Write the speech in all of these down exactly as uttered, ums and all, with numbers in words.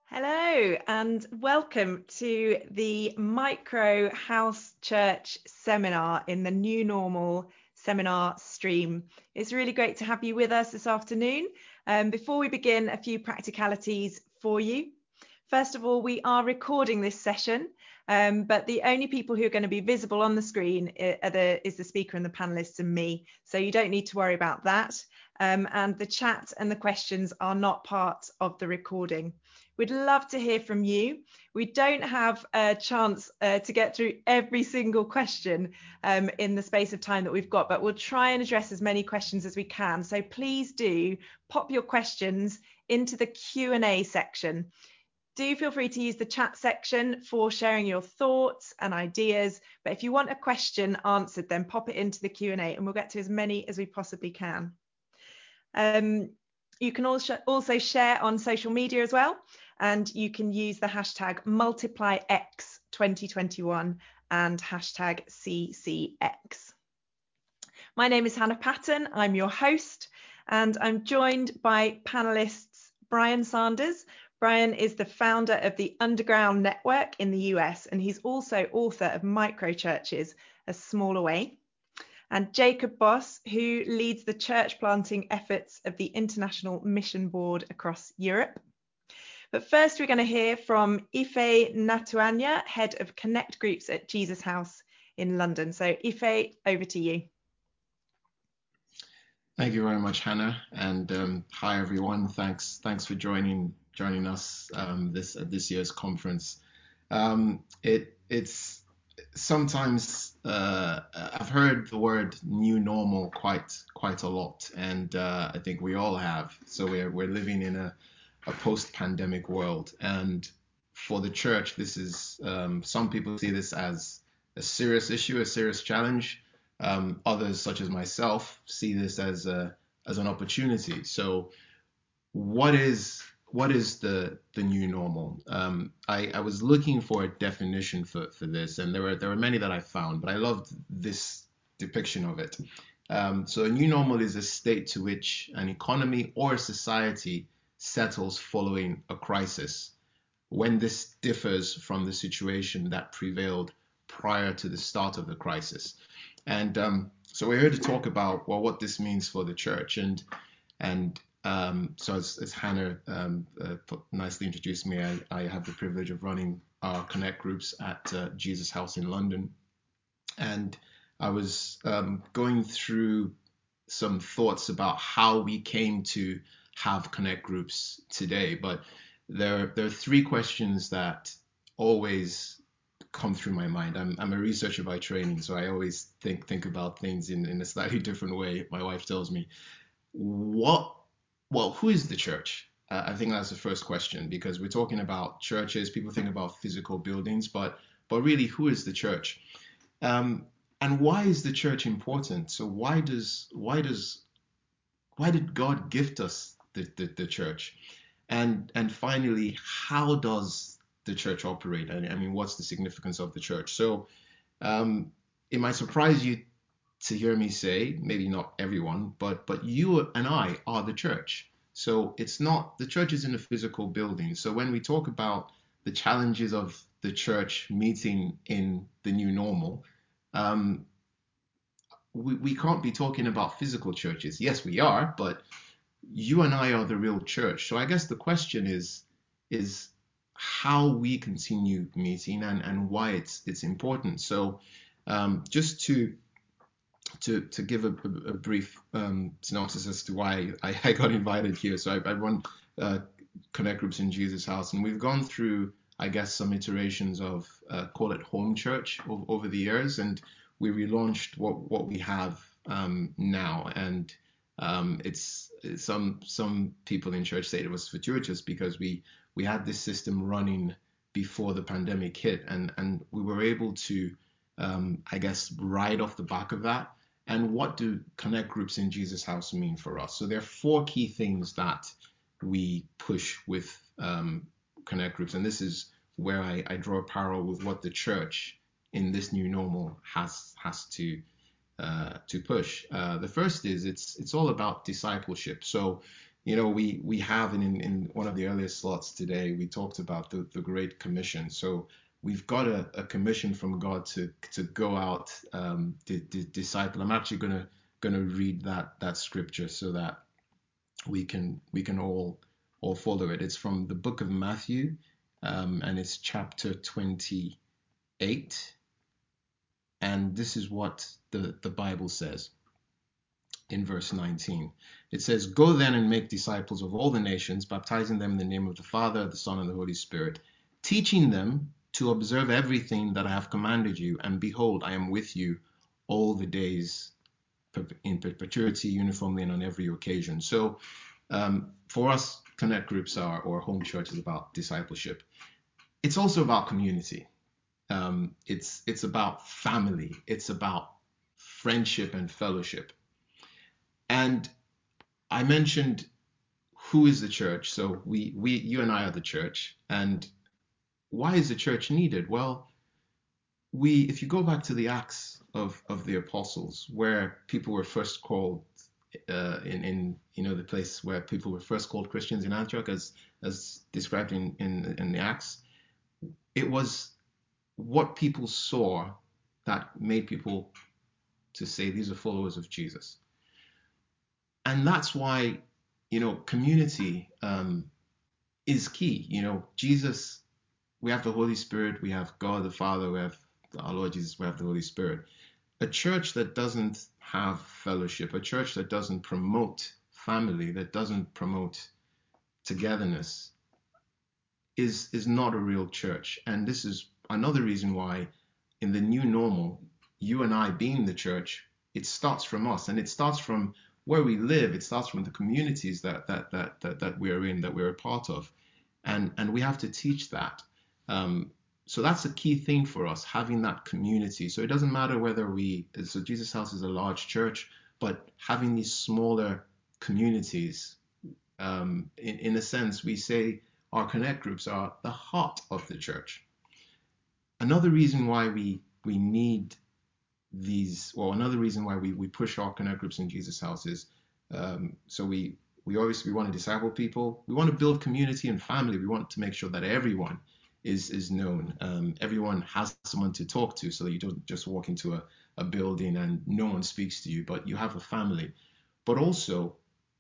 Hello and welcome to the Micro House Church seminar in the New Normal seminar stream. It's really great to have you with us this afternoon. Um, before we begin, a few practicalities for you. First of all, we are recording this session, um, but the only people who are going to be visible on the screen are the, is the speaker and the panelists and me. So you don't need to worry about that. Um, and the chat and the questions are not part of the recording. We'd love to hear from you. We don't have a chance uh, to get through every single question um, in the space of time that we've got, but we'll try and address as many questions as we can. So please do pop your questions into the Q and A section. Do feel free to use the chat section for sharing your thoughts and ideas. But if you want a question answered, then pop it into the Q and A and we'll get to as many as we possibly can. Um, you can also, also share on social media as well. And you can use the hashtag multiply x twenty twenty-one and hashtag C C X. My name is Hannah Patton. I'm your host, and I'm joined by panelists Brian Sanders. Brian is the founder of the Underground Network in the U S, and he's also author of Micro Churches, A Smaller Way. And Jacob Boss, who leads the church planting efforts of the International Mission Board across Europe. But first, we're going to hear from Ife Natuanya, head of Connect Groups at Jesus House in London. So Ife, over to you. Thank you very much, Hannah, and um, hi everyone. Thanks, thanks for joining joining us um, this at this year's conference. Um, it it's sometimes uh, I've heard the word new normal quite quite a lot, and uh, I think we all have. So we're we're living in a a post-pandemic world, and for the church, this is um, some people see this as a serious issue, a serious challenge. Um, others, such as myself, see this as a as an opportunity. So, what is what is the the new normal? Um, I, I was looking for a definition for, for this, and there were there were many that I found, but I loved this depiction of it. Um, so, a new normal is a state to which an economy or a society settles following a crisis, when this differs from the situation that prevailed prior to the start of the crisis. And um, so we're here to talk about, well, what this means for the church. And and um, so as, as Hannah um, uh, nicely introduced me, I, I have the privilege of running our Connect groups at uh, Jesus House in London. And I was um, going through some thoughts about how we came to have Connect groups today. But there, there are three questions that always come through my mind. I'm, I'm a researcher by training, so I always think think about things in, in a slightly different way. My wife tells me, what, well, who is the church? Uh, I think that's the first question, because we're talking about churches. People think about physical buildings, but but really, who is the church? Um, and why is the church important? So why does why does why did God gift us the, the, the church? And and finally, how does the church operate? I mean, what's the significance of the church? So um, it might surprise you to hear me say, maybe not everyone, but but you and I are the church. So it's not, the church isn't a physical building. So when we talk about the challenges of the church meeting in the new normal, um, we, we can't be talking about physical churches. Yes, we are, but you and I are the real church. So I guess the question is, is how we continue meeting and, and why it's it's important. So um, just to to to give a, a brief um, synopsis as to why I, I got invited here. So I, I run uh, Connect groups in Jesus House, and we've gone through, I guess, some iterations of uh, call it home church over, over the years, and we relaunched what what we have um, now. And um, it's some some people in church say it was fortuitous, because we we had this system running before the pandemic hit, and and we were able to um, I guess ride off the back of that. And what do Connect groups in Jesus House mean for us? So there are four key things that we push with um, Connect groups, and this is where I, I draw a parallel with what the church in this new normal has has to uh, to push. Uh, the first is it's it's all about discipleship. So you know, we we have in in one of the earlier slots today, we talked about the the Great Commission. So we've got a, a commission from God to to go out, um, to, to disciple. I'm actually gonna gonna read that that scripture so that we can we can all all follow it. It's from the book of Matthew, um, and it's chapter twenty-eight, and this is what the the Bible says. In verse nineteen, it says, "Go then and make disciples of all the nations, baptizing them in the name of the Father, the Son, and the Holy Spirit, teaching them to observe everything that I have commanded you. And behold, I am with you all the days in perpetuity, uniformly, and on every occasion." So um, for us, Connect groups are, or home church, is about discipleship. It's also about community. Um, it's it's about family. It's about friendship and fellowship. And I mentioned, who is the church? So we, we, you and I are the church. And why is the church needed? Well, we, if you go back to the Acts of, of the Apostles, where people were first called, uh, in, in, you know, the place where people were first called Christians in Antioch, as, as described in, in, in the Acts, it was what people saw that made people to say, these are followers of Jesus. And that's why, you know, community um, is key. You know, Jesus, we have the Holy Spirit, we have God the Father, we have our Lord Jesus, we have the Holy Spirit. A church that doesn't have fellowship, a church that doesn't promote family, that doesn't promote togetherness, is is not a real church. And this is another reason why, in the new normal, you and I being the church, it starts from us, and it starts from where we live. It starts from the communities that that that that, that we're in, that we're a part of, and and we have to teach that. Um, so that's a key thing for us, having that community. So it doesn't matter whether we, so Jesus House is a large church, but having these smaller communities, um, in, in a sense, we say our Connect groups are the heart of the church. Another reason why we we need these, well, another reason why we, we push our Connect groups in Jesus House is, um, so we we obviously we want to disciple people, we want to build community and family, we want to make sure that everyone is is known, um, everyone has someone to talk to, so that you don't just walk into a, a building and no one speaks to you, but you have a family. But also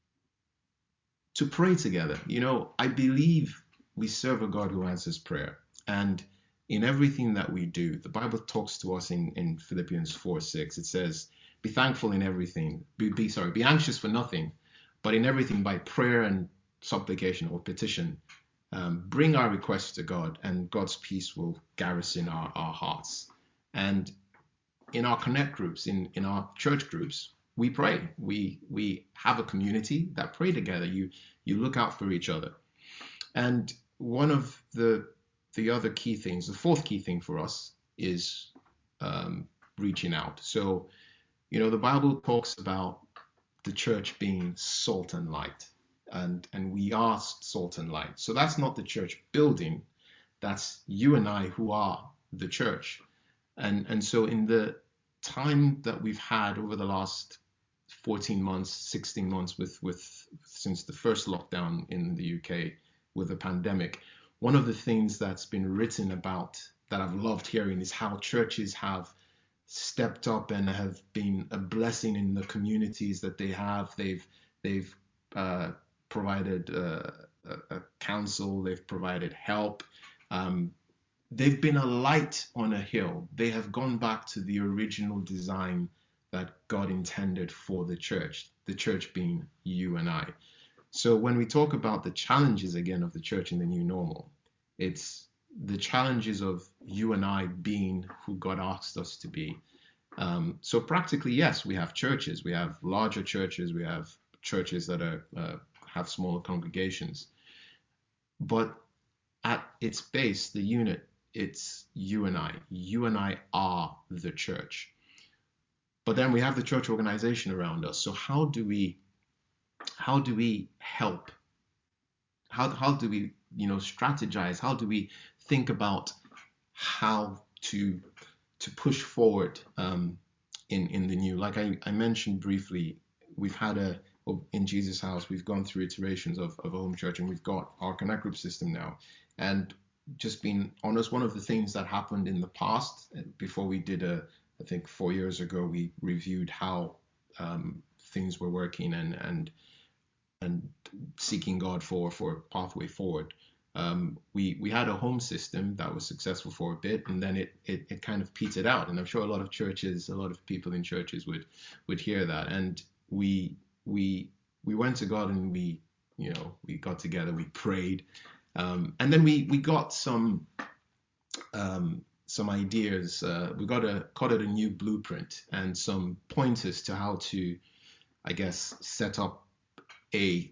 to pray together. You know, I believe we serve a God who answers prayer, and in everything that we do, the Bible talks to us in, in Philippians four six. It says, be thankful in everything, be, be sorry, be anxious for nothing, but in everything by prayer and supplication or petition, um, bring our requests to God, and God's peace will garrison our, our hearts. And in our Connect groups, in, in our church groups, we pray. We we have a community that pray together. You you look out for each other. And one of the the other key things, the fourth key thing for us, is um, reaching out. So, you know, the Bible talks about the church being salt and light, and and we are salt and light. So that's not the church building, that's you and I who are the church. And and so in the time that we've had over the last fourteen months, sixteen months, with with since the first lockdown in the U K with the pandemic, one of the things that's been written about that I've loved hearing is how churches have stepped up and have been a blessing in the communities that they have. They've they've uh, provided uh, a, a counsel, they've provided help. Um, they've been a light on a hill. They have gone back to the original design that God intended for the church, the church being you and I. So when we talk about the challenges again of the church in the new normal, it's the challenges of you and I being who God asked us to be. Um, so practically, yes, we have churches, we have larger churches, we have churches that are uh, have smaller congregations. But at its base, the unit, it's you and I. You and I are the church. But then we have the church organization around us. So how do we how do we help? How how do we, you know, strategize? How do we think about how to to push forward um, in in the new? Like I, I mentioned briefly, we've had a of, in Jesus House, we've gone through iterations of, of a home church, and we've got our Connect Group system now. And just being honest, one of the things that happened in the past, before we did a, I think four years ago, we reviewed how um, things were working and and and seeking God for for a pathway forward. Um, we we had a home system that was successful for a bit, and then it, it it kind of petered out. And I'm sure a lot of churches, a lot of people in churches would would hear that. And we we we went to God, and we you know we got together, we prayed, um, and then we we got some um, some ideas. Uh, we got a called it a new blueprint and some pointers to how to, I guess, set up a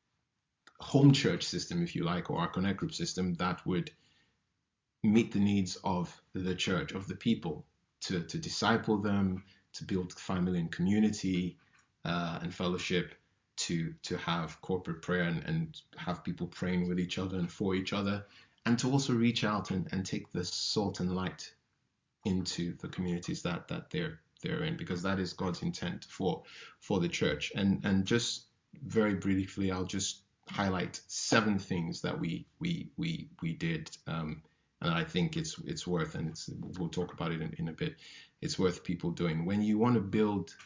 home church system, if you like, or our Connect Group system that would meet the needs of the church, of the people, to, to disciple them, to build family and community uh, and fellowship, to to have corporate prayer and, and have people praying with each other and for each other, and to also reach out and, and take the salt and light into the communities that that they're they're in, because that is God's intent for for the church. And and just very briefly, I'll just highlight seven things that we we we we did, um, and I think it's it's worth, and it's we'll talk about it in, in a bit. It's worth people doing when you want to build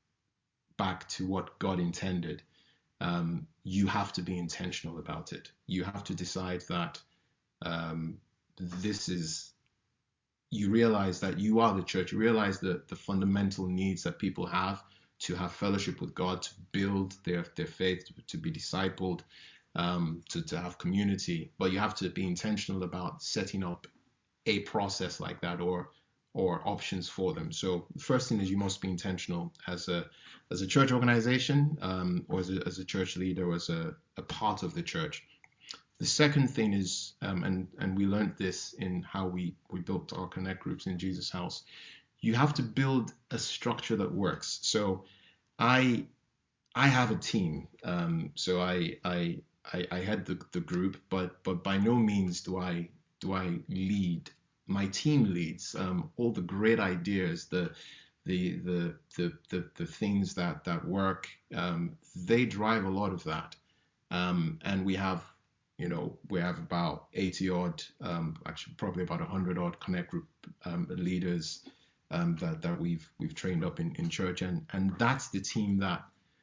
back to what God intended. Um, you have to be intentional about it. You have to decide that um, this is. You realize that you are the church. You realize the the fundamental needs that people have to have fellowship with God, to build their their faith, to, to be discipled, um, to to have community. But you have to be intentional about setting up a process like that, or or options for them. So the first thing is you must be intentional as a as a church organization, um, or as a, as a church leader, or as a, a part of the church. The second thing is, um, and and we learned this in how we we built our Connect Groups in Jesus House. You have to build a structure that works. So I I have a team. Um, so I I I, I head the, the group, but but by no means do I do I lead. My team leads. Um, all the great ideas, the the the the the, the things that that work, um, they drive a lot of that. Um, and we have, you know, we have about eighty odd, um, actually probably about one hundred odd Connect Group um, leaders um, that that we've we've trained up in, in church, and and that's the team that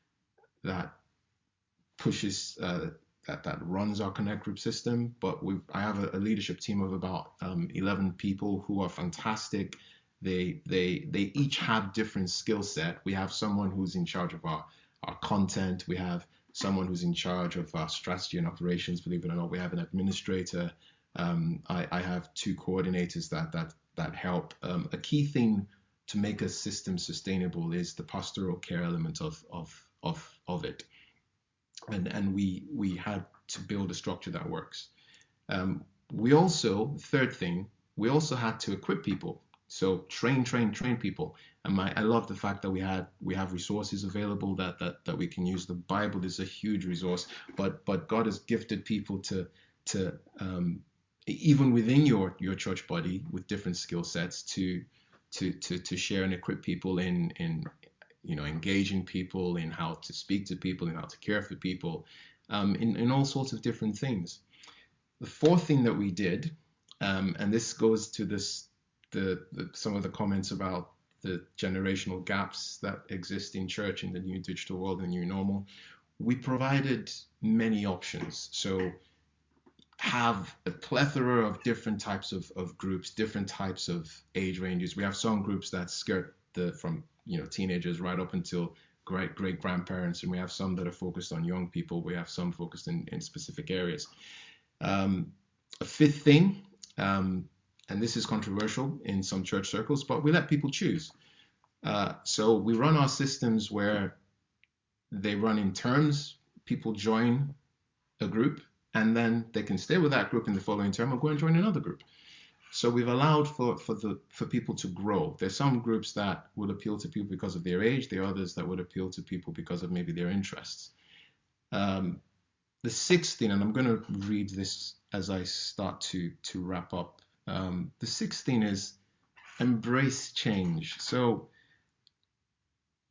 that pushes uh, that that runs our Connect Group system. But we I have a, a leadership team of about um, eleven people who are fantastic. They they they each have different skill set. We have someone who's in charge of our our content. We have someone who's in charge of our strategy and operations. Believe it or not, we have an administrator. Um, I, I have two coordinators that that that help. Um, a key thing to make a system sustainable is the pastoral care element of of of of it, and and we we had to build a structure that works. Um, we also, third thing, we also had to equip people. So train, train, train people. And my, I love the fact that we had we have resources available that that that we can use. The Bible is a huge resource, but but God has gifted people to to um, even within your your church body with different skill sets to to to to share and equip people in in you know engaging people, in how to speak to people, in how to care for people, um, in in all sorts of different things. The fourth thing that we did, um, and this goes to this, the, the some of the comments about the generational gaps that exist in church in the new digital world, the new normal. We provided many options. So have a plethora of different types of, of groups, different types of age ranges. We have some groups that skirt the from you know teenagers right up until great great grandparents, and we have some that are focused on young people. We have some focused in, in specific areas. Um, a fifth thing, um, and this is controversial in some church circles, but we let people choose. Uh, so we run our systems where they run in terms. People join a group, and then they can stay with that group in the following term or go and join another group. So we've allowed for for the for people to grow. There's some groups that would appeal to people because of their age. There are others that would appeal to people because of maybe their interests. Um, The sixth thing, and I'm going to read this as I start to to wrap up. Um, the sixth thing is embrace change. So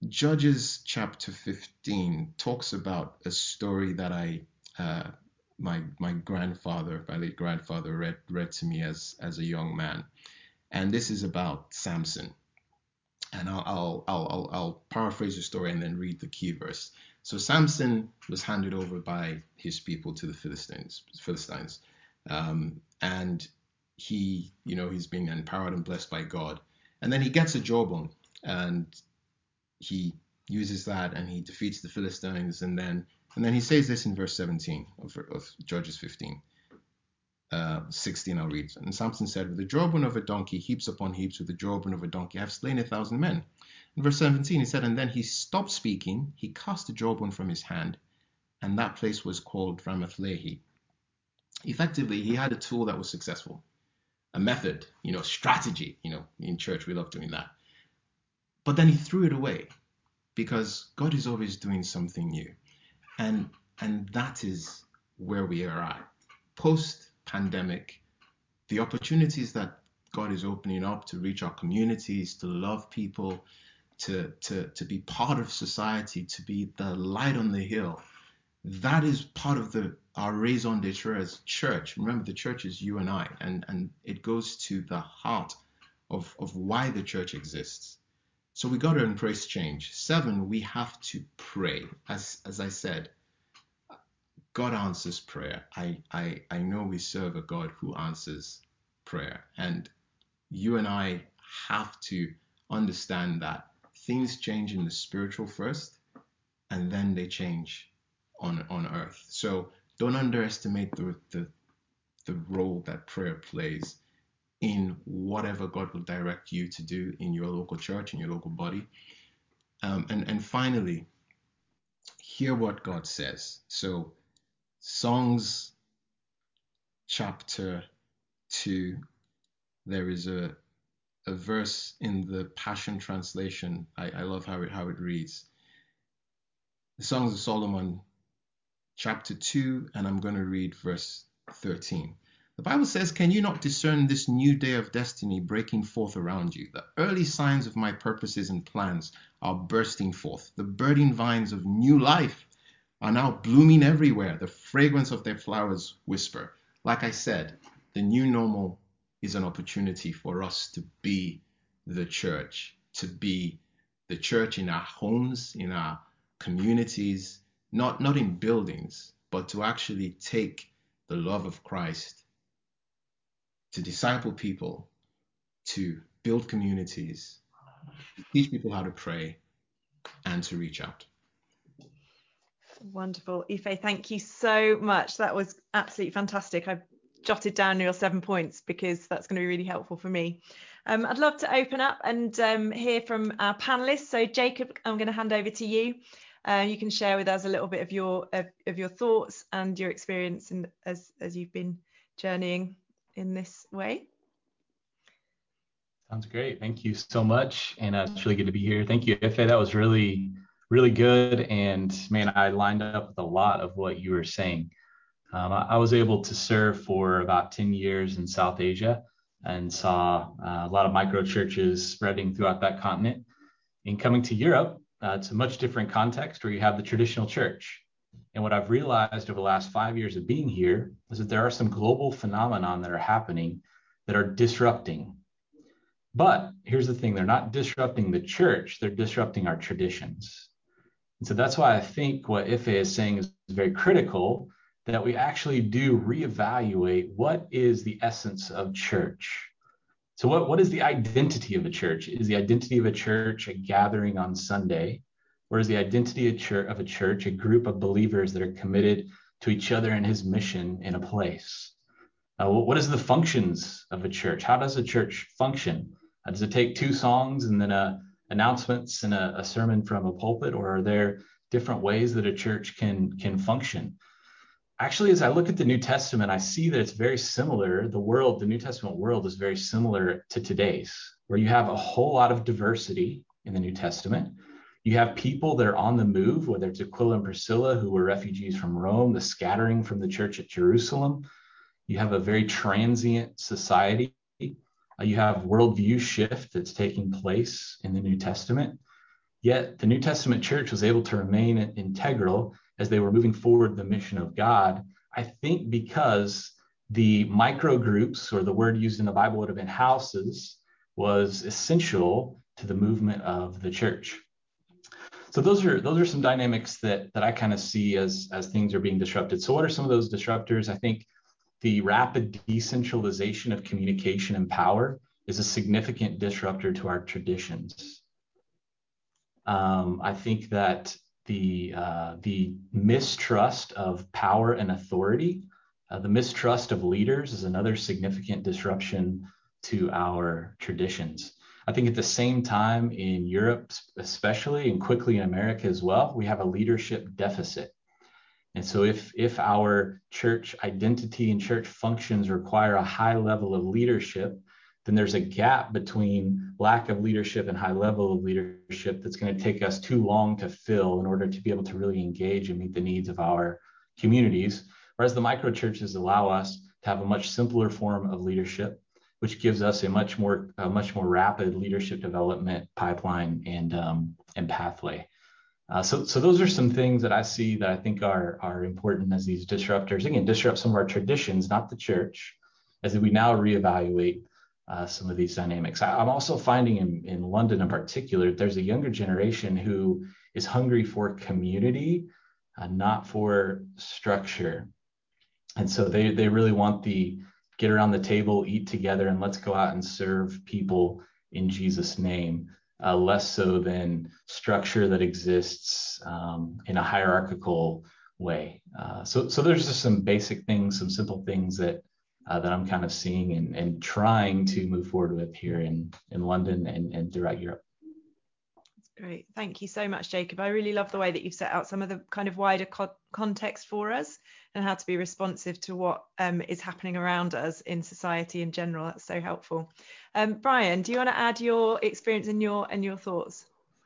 Judges chapter fifteen talks about a story that I, uh, my my grandfather, my late grandfather, read read to me as as a young man, and this is about Samson. And I'll I'll I'll I'll, I'll paraphrase the story and then read the key verse. So Samson was handed over by his people to the Philistines. Philistines, um, and he, you know, he's being empowered and blessed by God, and then he gets a jawbone, and he uses that and he defeats the Philistines, and then and then he says this in verse seventeen of, of Judges fifteen. Uh, sixteen, I'll read. And Samson said, with the jawbone of a donkey, heaps upon heaps, with the jawbone of a donkey, I have slain a thousand men. In verse seventeen, he said, and then he stopped speaking, he cast the jawbone from his hand, and that place was called Ramath Lehi. Effectively, he had a tool that was successful, a method, you know, strategy. You know, in church, we love doing that. But then he threw it away because God is always doing something new. And, and that is where we are at. Post pandemic, the opportunities that God is opening up to reach our communities, to love people, to, to, to be part of society, to be the light on the hill, that is part of the our raison d'etre as church. Remember, the church is you and I, and, and it goes to the heart of, of why the church exists. So we got to embrace change. Seven, we have to pray. As as I said, God answers prayer. I, I, I know we serve a God who answers prayer. And you and I have to understand that things change in the spiritual first, and then they change on, on earth. So don't underestimate the, the, the role that prayer plays in whatever God will direct you to do in your local church, in your local body. Um, and, and finally, hear what God says. So Songs chapter two, there is a a verse in the Passion Translation. I, I love how it how it reads. The Songs of Solomon, chapter two, and I'm going to read verse thirteen. The Bible says, can you not discern this new day of destiny breaking forth around you? The early signs of my purposes and plans are bursting forth. The budding vines of new life are now blooming everywhere. The fragrance of their flowers whisper. Like I said, the new normal is an opportunity for us to be the church, to be the church in our homes, in our communities, not, not in buildings, but to actually take the love of Christ, to disciple people, to build communities, to teach people how to pray, and to reach out. Wonderful. Ife, thank you so much. That was absolutely fantastic. I've jotted down your seven points because that's going to be really helpful for me. Um, I'd love to open up and um, hear from our panelists. So Jacob, I'm going to hand over to you. Uh, you can share with us a little bit of your of, of your thoughts and your experience in, as, as you've been journeying in this way. Sounds great. Thank you so much. And uh, it's really good to be here. Thank you, Ife. That was really, really good. And man, I lined up with a lot of what you were saying. Um, I, I was able to serve for about ten years in South Asia and saw uh, a lot of micro churches spreading throughout that continent. And coming to Europe, uh, it's a much different context where you have the traditional church. And what I've realized over the last five years of being here is that there are some global phenomenon that are happening that are disrupting. But here's the thing, they're not disrupting the church, they're disrupting our traditions. And so that's why I think what Ife is saying is very critical, that we actually do reevaluate what is the essence of church. So what, what is the identity of a church? Is the identity of a church a gathering on Sunday? Or is the identity of a church a group of believers that are committed to each other and his mission in a place? Uh, what is the functions of a church? How does a church function? Uh, does it take two songs and then a, announcements and a, a sermon from a pulpit? Or are there different ways that a church can, can function? Actually, as I look at the New Testament, I see that it's very similar. The world, the New Testament world is very similar to today's, where you have a whole lot of diversity in the New Testament. You have people that are on the move, whether it's Aquila and Priscilla, who were refugees from Rome, the scattering from the church at Jerusalem. You have a very transient society. Uh, you have worldview shift that's taking place in the New Testament. Yet the New Testament church was able to remain integral as they were moving forward the mission of God, I think because the micro groups, or the word used in the Bible would have been houses, was essential to the movement of the church. So those are those are some dynamics that that I kind of see as as things are being disrupted. So what are some of those disruptors? I think the rapid decentralization of communication and power is a significant disruptor to our traditions. Um, I think that the uh, the mistrust of power and authority, uh, the mistrust of leaders is another significant disruption to our traditions. I think at the same time in Europe, especially, and quickly in America as well, we have a leadership deficit. And so if, if our church identity and church functions require a high level of leadership, then there's a gap between lack of leadership and high level of leadership that's going to take us too long to fill in order to be able to really engage and meet the needs of our communities. Whereas the micro churches allow us to have a much simpler form of leadership, which gives us a much more a much more rapid leadership development pipeline and um, and pathway. Uh, so, so those are some things that I see that I think are are important as these disruptors. Again, disrupt some of our traditions, not the church, as we now reevaluate uh, some of these dynamics. I, I'm also finding in, in London in particular, there's a younger generation who is hungry for community, uh, not for structure. And so they they really want the get around the table, eat together, and let's go out and serve people in Jesus' name, uh, less so than structure that exists um, in a hierarchical way. Uh, so, so there's just some basic things, some simple things that uh, that I'm kind of seeing and, and trying to move forward with here in, in London and, and throughout Europe. Great. Thank you so much, Jacob. I really love the way that you've set out some of the kind of wider co- context for us and how to be responsive to what um, is happening around us in society in general. That's so helpful. Um, Brian, do you want to add your experience and your and your thoughts?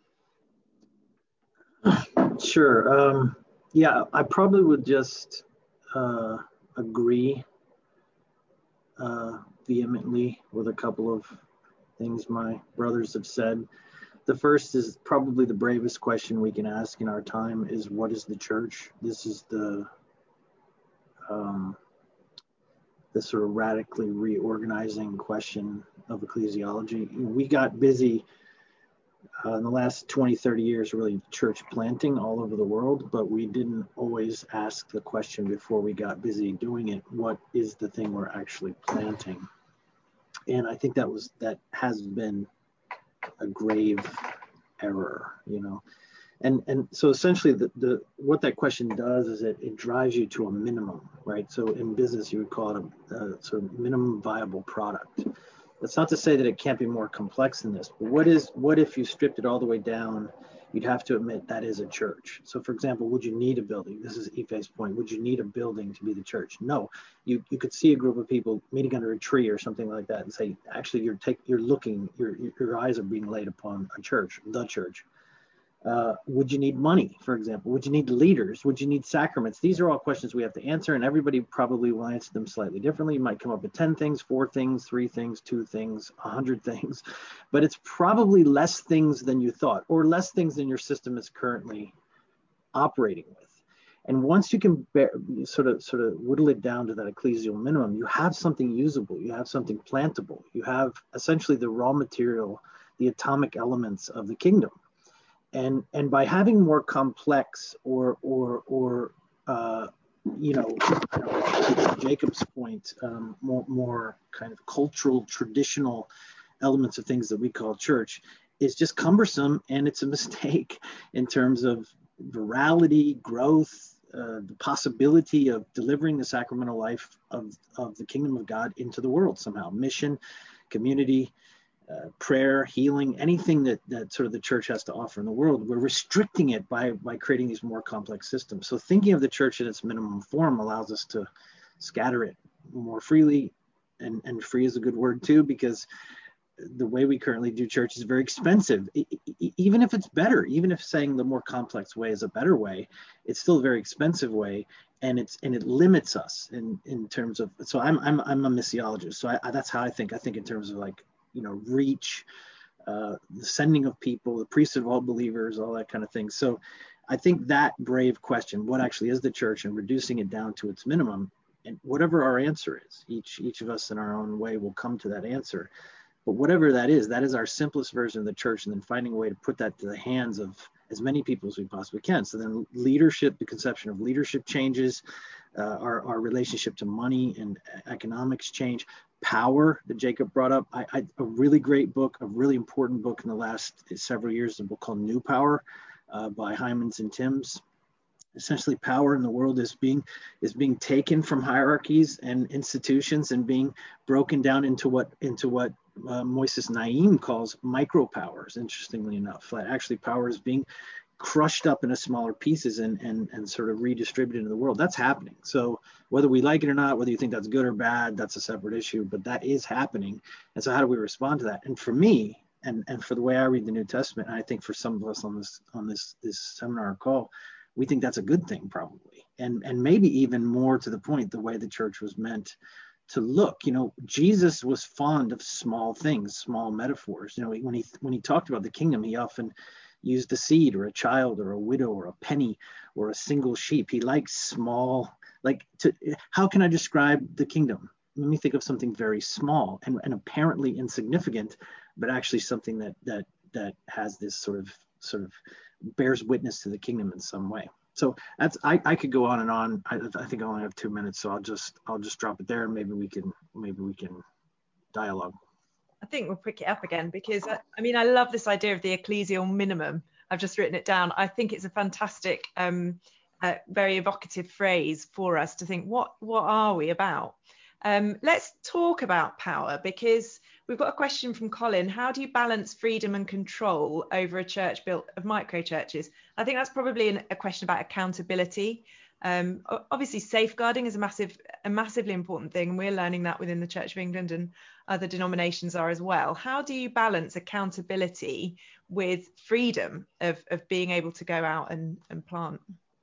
Sure. Um, yeah, I probably would just uh, agree uh, vehemently with a couple of things my brothers have said. The first is probably the bravest question we can ask in our time is, what is the church? This is the um, the sort of radically reorganizing question of ecclesiology. We got busy uh, in the last twenty, thirty years really church planting all over the world, but we didn't always ask the question before we got busy doing it, what is the thing we're actually planting? And I think that was that has been a grave error, you know. And and so essentially the, the what that question does is it, it drives you to a minimum, right? So in business you would call it a, a sort of minimum viable product. That's not to say that it can't be more complex than this, but what is what if you stripped it all the way down? You'd have to admit that is a church. So for example, would you need a building? This is Ife's point. Would you need a building to be the church? No. You you could see a group of people meeting under a tree or something like that and say, actually you're take you're looking, your your eyes are being laid upon a church, the church. Uh, would you need money, for example? Would you need leaders? Would you need sacraments? These are all questions we have to answer, and everybody probably will answer them slightly differently. You might come up with ten things, four things, three things, two things, a hundred things, but it's probably less things than you thought, or less things than your system is currently operating with. And once you can bear, sort of sort of whittle it down to that ecclesial minimum, you have something usable, you have something plantable, you have essentially the raw material, the atomic elements of the kingdom. And and by having more complex or or or uh, you know, I don't know, to Jacob's point, um, more more kind of cultural, traditional elements of things that we call church is just cumbersome, and it's a mistake in terms of virality, growth, uh, the possibility of delivering the sacramental life of of the kingdom of God into the world somehow, mission, community. Uh, prayer, healing, anything that, that sort of the church has to offer in the world, we're restricting it by by creating these more complex systems. So thinking of the church in its minimum form allows us to scatter it more freely, and, and free is a good word too, because the way we currently do church is very expensive. I, I, even if it's better, even if saying the more complex way is a better way, it's still a very expensive way, and it's and it limits us in, in terms of. So I'm I'm I'm a missiologist, so I, I, that's how I think. I think in terms of like, you know, reach, uh, the sending of people, the priesthood of all believers, all that kind of thing. So I think that brave question, what actually is the church, and reducing it down to its minimum, and whatever our answer is, each each of us in our own way will come to that answer. But whatever that is, that is our simplest version of the church, and then finding a way to put that to the hands of as many people as we possibly can. So then leadership, the conception of leadership changes, uh, our, our relationship to money and economics change, power that Jacob brought up. I, I, a really great book, a really important book in the last several years, a book called New Power uh, by Hymans and Timms. Essentially, power in the world is being is being taken from hierarchies and institutions and being broken down into what into what uh, Moises Naim calls micro powers. Interestingly enough, that actually power is being crushed up into smaller pieces and and and sort of redistributed in the world. That's happening. So whether we like it or not, whether you think that's good or bad, that's a separate issue. But that is happening. And so how do we respond to that? And for me, and and for the way I read the New Testament, and I think for some of us on this on this this seminar call, we think that's a good thing probably. And, and maybe even more to the point, the way the church was meant to look. You know, Jesus was fond of small things, small metaphors. You know, when he when he talked about the kingdom, he often used a seed or a child or a widow or a penny or a single sheep. He likes small, like, to, how can I describe the kingdom? Let me think of something very small and, and apparently insignificant, but actually something that that that has this sort of sort of bears witness to the kingdom in some way. So that's I, I could go on and on. I, I think I only have two minutes, so I'll just I'll just drop it there, and maybe we can maybe we can dialogue. I think we'll pick it up again because I, I mean I love this idea of the ecclesial minimum. I've just written it down. I think it's a fantastic, um, uh, very evocative phrase for us to think what what are we about. Um, let's talk about power, because we've got a question from Colin. How do you balance freedom and control over a church built of micro churches? I think that's probably an, a question about accountability. Um, obviously, safeguarding is a massive, a massively important thing. And we're learning that within the Church of England, and other denominations are as well. How do you balance accountability with freedom of, of being able to go out and, and plant?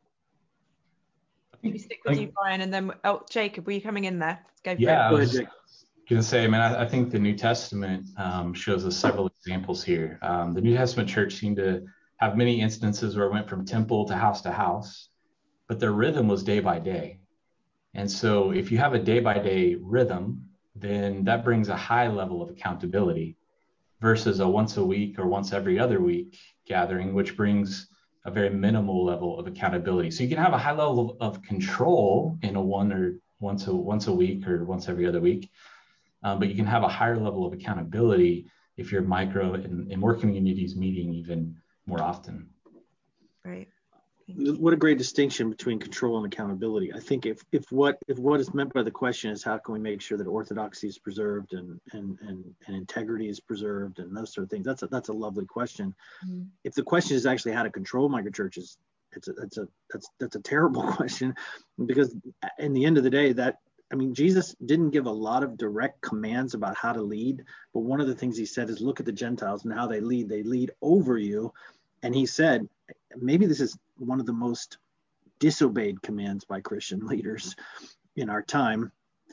Maybe stick with you, Brian, and then oh, Jacob, were you coming in there? Go for yeah, it. I was going to say, man, I, I think the New Testament um, shows us several examples here. Um, the New Testament church seemed to have many instances where it went from temple to house to house, but their rhythm was day by day. And so if you have a day by day rhythm, then that brings a high level of accountability versus a once a week or once every other week gathering, which brings a very minimal level of accountability. So you can have a high level of control in a one or once a once a week or once every other week, um, but you can have a higher level of accountability if you're micro and, and more communities meeting even more often. Right. What a great distinction between control and accountability. I think if if what if what is meant by the question is how can we make sure that orthodoxy is preserved and and and, and integrity is preserved and those sort of things, that's a, that's a lovely question. Mm-hmm. If the question is actually how to control microchurches, it's a that's a that's that's a terrible question, because in the end of the day, that I mean, Jesus didn't give a lot of direct commands about how to lead, but one of the things he said is look at the Gentiles and how they lead. They lead over you. And he said, maybe this is one of the most disobeyed commands by Christian leaders in our time.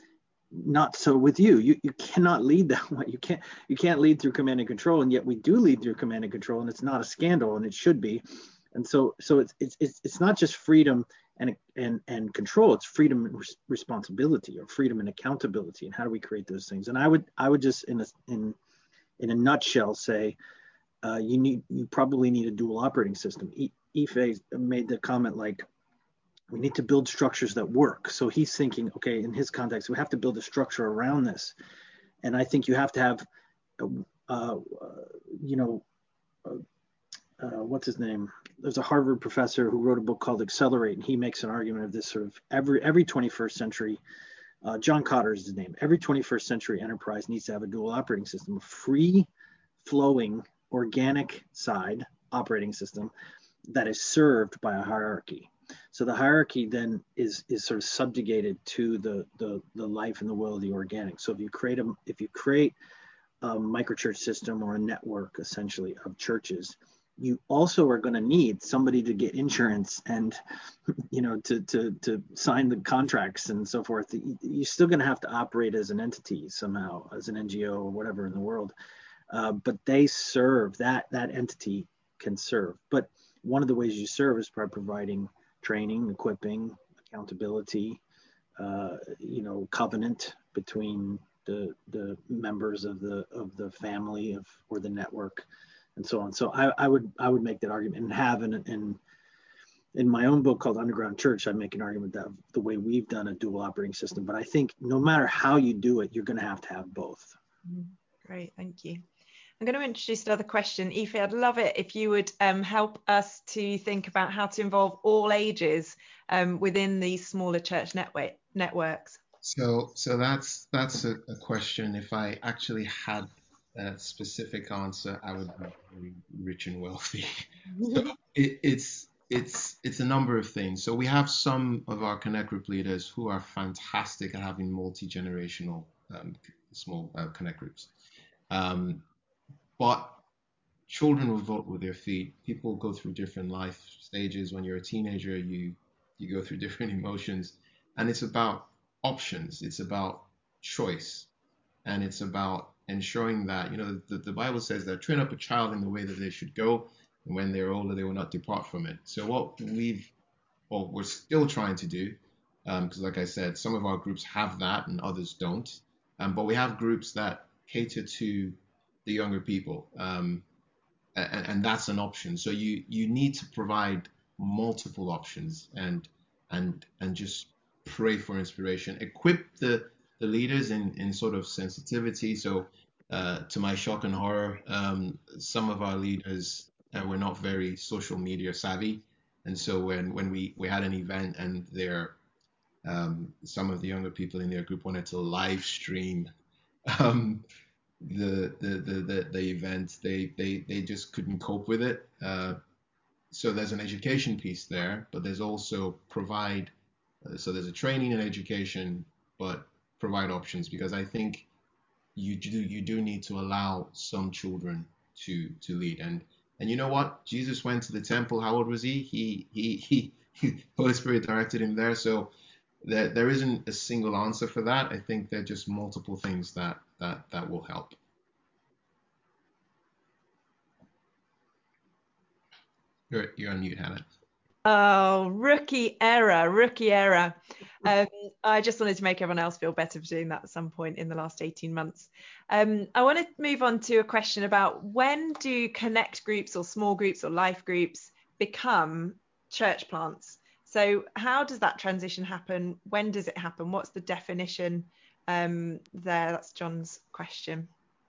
Not so with you. You you cannot lead that way. You can't you can't lead through command and control, and yet we do lead through command and control, and it's not a scandal, and it should be. And so so it's it's it's, it's not just freedom and and and control. It's freedom and res- responsibility, or freedom and accountability. And how do we create those things? And I would I would just in a in in a nutshell say, Uh, you need, you probably need a dual operating system. E- Ife made the comment like, we need to build structures that work. So he's thinking, okay, in his context, we have to build a structure around this. And I think you have to have, uh, uh, you know, uh, uh, what's his name? There's a Harvard professor who wrote a book called Accelerate, and he makes an argument of this sort of every every twenty-first century. Uh, John Cotter is his name. Every twenty-first century enterprise needs to have a dual operating system, a free flowing organic side operating system that is served by a hierarchy. So the hierarchy then is is sort of subjugated to the the the life and the will of the organic. So if you create a if you create a microchurch system or a network essentially of churches, you also are going to need somebody to get insurance and, you know, to to to sign the contracts and so forth. You're still going to have to operate as an entity somehow, as an N G O or whatever in the world. uh, but they serve, that that entity can serve. But one of the ways you serve is by providing training, equipping, accountability, uh, you know, covenant between the the members of the of the family of or the network, and so on. So I, I would I would make that argument, and have an in in my own book called Underground Church, I make an argument that the way we've done a dual operating system. But I think no matter how you do it, you're going to have to have both. Great, thank you. I'm going to introduce another question. Ife, I'd love it if you would um, help us to think about how to involve all ages um, within these smaller church network networks. So, so that's that's a, a question. If I actually had a specific answer, I would be very rich and wealthy. So it, it's it's it's a number of things. So we have some of our Connect Group leaders who are fantastic at having multi-generational um, small uh, Connect groups. Um, But children will vote with their feet. People go through different life stages. When you're a teenager, you you go through different emotions, and it's about options. It's about choice, and it's about ensuring that, you know, the, the Bible says that train up a child in the way that they should go, and when they're older, they will not depart from it. So what we've, or we're still trying to do, because um, like I said, some of our groups have that and others don't, um, but we have groups that cater to the younger people, um, and, and that's an option. So you you need to provide multiple options, and and and just pray for inspiration. Equip the the leaders in in sort of sensitivity. So uh, to my shock and horror, um, some of our leaders uh, were not very social media savvy, and so when when we we had an event and their um, some of the younger people in their group wanted to live stream um, the the the the, the event, they they they just couldn't cope with it. Uh, so there's an education piece there, but there's also provide. Uh, so there's a training and education, but provide options, because I think you do you do need to allow some children to to lead. And and you know what? Jesus went to the temple. How old was he? He he he. he Holy Spirit directed him there. So there there isn't a single answer for that. I think there are just multiple things that that that will help. You're you're on mute, Hannah. Oh, rookie error, rookie error. Um, I just wanted to make everyone else feel better for doing that at some point in the last eighteen months. Um, I want to move on to a question about, when do connect groups or small groups or life groups become church plants? So how does that transition happen? When does it happen? What's the definition um, there? That's John's question.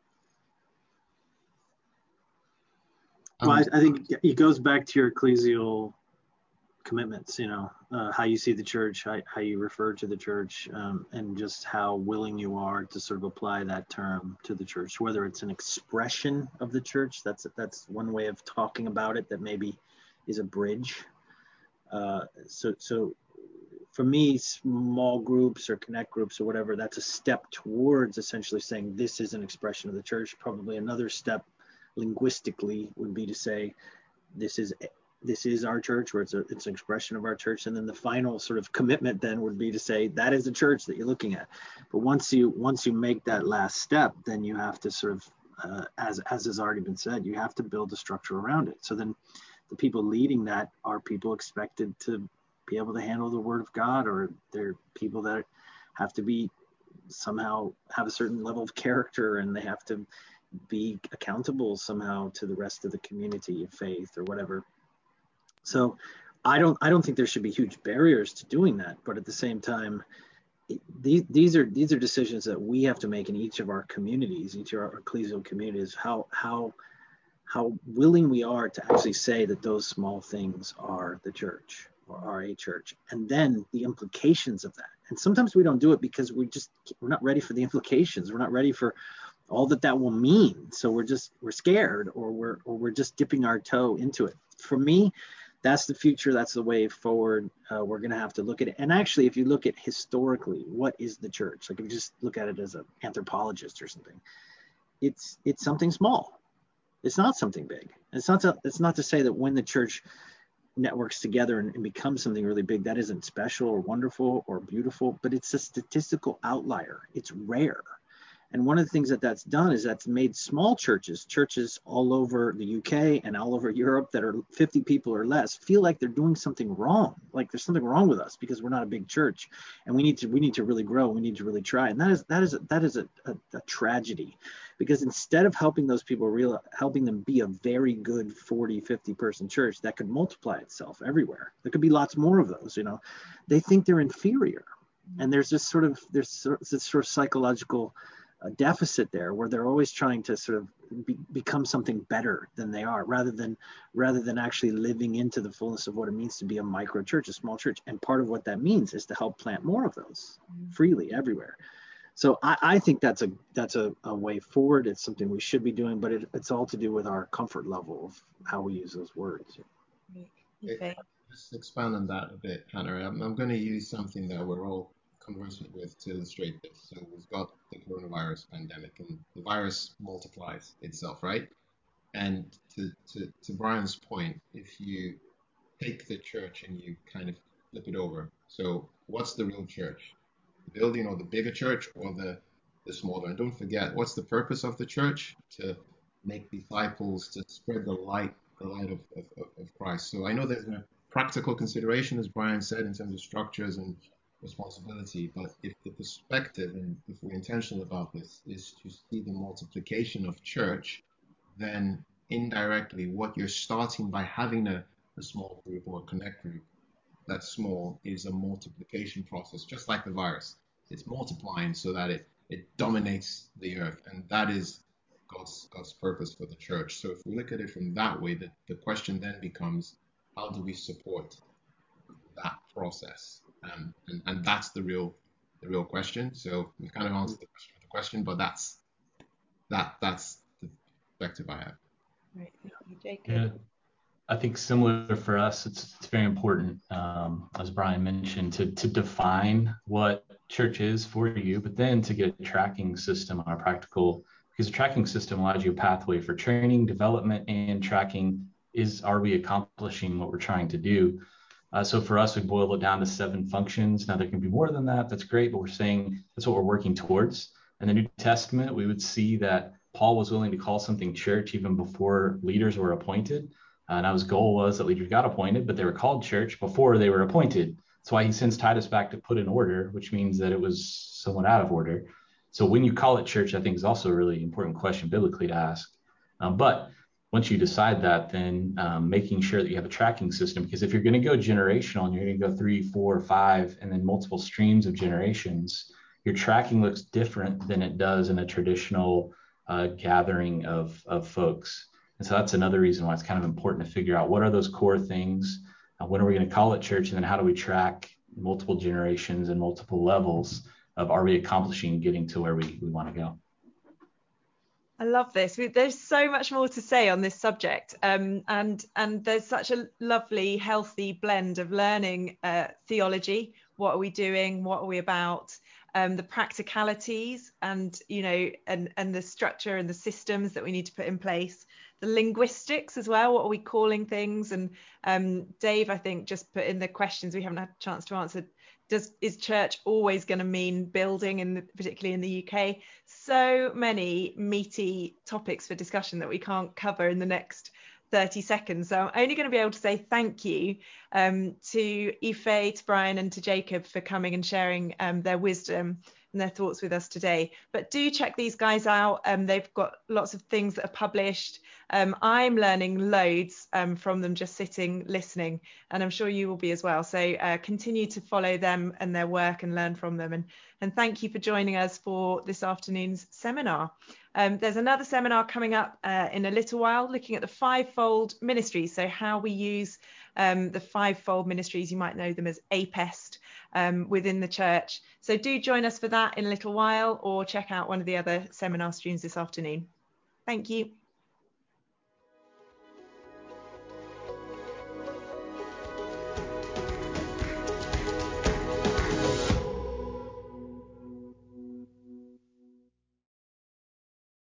Well, I, I think it goes back to your ecclesial commitments, you know, uh, how you see the church, how, how you refer to the church, um, and just how willing you are to sort of apply that term to the church, whether it's an expression of the church. That's that's one way of talking about it that maybe is a bridge. Uh, so so for me, small groups or connect groups or whatever, that's a step towards essentially saying this is an expression of the church. Probably another step linguistically would be to say this is this is our church, or it's a it's an expression of our church. And then the final sort of commitment then would be to say that is the church that you're looking at. But once you once you make that last step, then you have to sort of uh, as as has already been said, you have to build a structure around it. So then the people leading that are people expected to be able to handle the word of God, or they're people that have to be somehow have a certain level of character, and they have to be accountable somehow to the rest of the community of faith or whatever. So I don't I don't think there should be huge barriers to doing that, but at the same time, these these are these are decisions that we have to make in each of our communities, each of our ecclesial communities, how how how willing we are to actually say that those small things are the church or are a church, and then the implications of that. And sometimes we don't do it because we just we're not ready for the implications. We're not ready for all that that will mean. So we're just we're scared, or we're or we're just dipping our toe into it. For me, that's the future. That's the way forward. Uh, we're going to have to look at it. And actually, if you look at historically, what is the church? Like if you just look at it as an anthropologist or something, it's it's something small. It's not something big. It's not to, it's not to say that when the church networks together and, and becomes something really big, that isn't special or wonderful or beautiful, but it's a statistical outlier. It's rare. And one of the things that that's done is that's made small churches, churches all over the U K and all over Europe that are fifty people or less, feel like they're doing something wrong. Like there's something wrong with us because we're not a big church, and we need to we need to really grow. We need to really try. And that is that is a, that is a, a, a tragedy, because instead of helping those people real helping them be a very good forty, fifty person church that could multiply itself everywhere, there could be lots more of those. You know, they think they're inferior, and there's this sort of there's this sort of psychological a deficit there where they're always trying to sort of be, become something better than they are, rather than rather than actually living into the fullness of what it means to be a micro church, a small church. And part of what that means is to help plant more of those freely everywhere. So I, I think that's a that's a, a way forward. It's something we should be doing, but it, it's all to do with our comfort level of how we use those words. Okay. Just expand on that a bit, Hannah. I'm, I'm going to use something that we're all conversant with to illustrate this. So we've got the coronavirus pandemic, and the virus multiplies itself, right? And to, to, to Brian's point, if you take the church and you kind of flip it over, so what's the real church? The building, or the bigger church, or the, the smaller? And don't forget, what's the purpose of the church? To make disciples, to spread the light, the light of, of, of Christ. So I know there's a practical consideration, as Brian said, in terms of structures and responsibility, but if the perspective, and if we're intentional about this, is to see the multiplication of church, then indirectly what you're starting by having a, a small group or a connect group that's small is a multiplication process, just like the virus. It's multiplying so that it it dominates the earth, and that is God's God's purpose for the church. So if we look at it from that way, the, the question then becomes, how do we support that process? Um, and, and that's the real the real question. So we've kind of answered the question with the question, but that's that that's the perspective I have. Right, thank you, Jacob. Yeah, I think similar for us, it's, it's very important, um, as Brian mentioned, to to define what church is for you, but then to get a tracking system on a practical, because a tracking system allows you a pathway for training, development, and tracking. Is, are we accomplishing what we're trying to do? Uh, so for us, we boil it down to seven functions. Now there can be more than that. That's great, but we're saying that's what we're working towards. In the New Testament, we would see that Paul was willing to call something church even before leaders were appointed. Uh, now his goal was that leaders got appointed, but they were called church before they were appointed. That's why he sends Titus back to put in order, which means that it was somewhat out of order. So when you call it church, I think is also a really important question biblically to ask. Um, but once you decide that, then um, making sure that you have a tracking system, because if you're going to go generational and you're going to go three, four, five, and then multiple streams of generations, your tracking looks different than it does in a traditional uh, gathering of, of folks. And so that's another reason why it's kind of important to figure out what are those core things, uh, when are we going to call it church, and then how do we track multiple generations and multiple levels of, are we accomplishing getting to where we, we want to go? I love this. There's so much more to say on this subject, um, and and there's such a lovely, healthy blend of learning uh, theology. What are we doing? What are we about? Um, the practicalities, and you know, and and the structure and the systems that we need to put in place. The linguistics as well. What are we calling things? And um, Dave, I think, just put in the questions we haven't had a chance to answer. Does, is church always going to mean building, in the, particularly in the U K? So many meaty topics for discussion that we can't cover in the next thirty seconds. So I'm only going to be able to say thank you um, to Ife, to Brian, and to Jacob for coming and sharing um, their wisdom and their thoughts with us today. But do check these guys out. Um, they've got lots of things that are published. Um, I'm learning loads um, from them just sitting, listening, and I'm sure you will be as well. So uh, continue to follow them and their work and learn from them. And, and thank you for joining us for this afternoon's seminar. Um, there's another seminar coming up uh, in a little while, looking at the fivefold ministries. So how we use um, the fivefold ministries, you might know them as APEST, um, within the church. So do join us for that in a little while, or check out one of the other seminar streams this afternoon. Thank you.